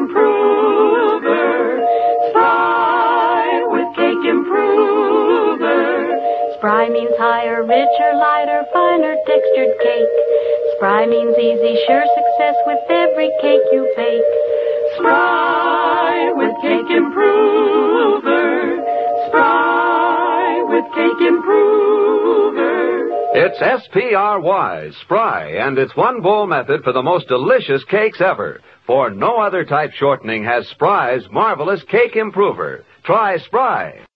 Improver. Spry with Cake Improver. Spry means higher, richer, lighter, finer textured cake. Spry means easy, sure success with every cake you bake. Spry with Cake Improver. Spry with Cake Improver. It's S-P-R-Y, Spry, and it's one bowl method for the most delicious cakes ever. For no other type shortening has Spry's marvelous Cake Improver. Try Spry.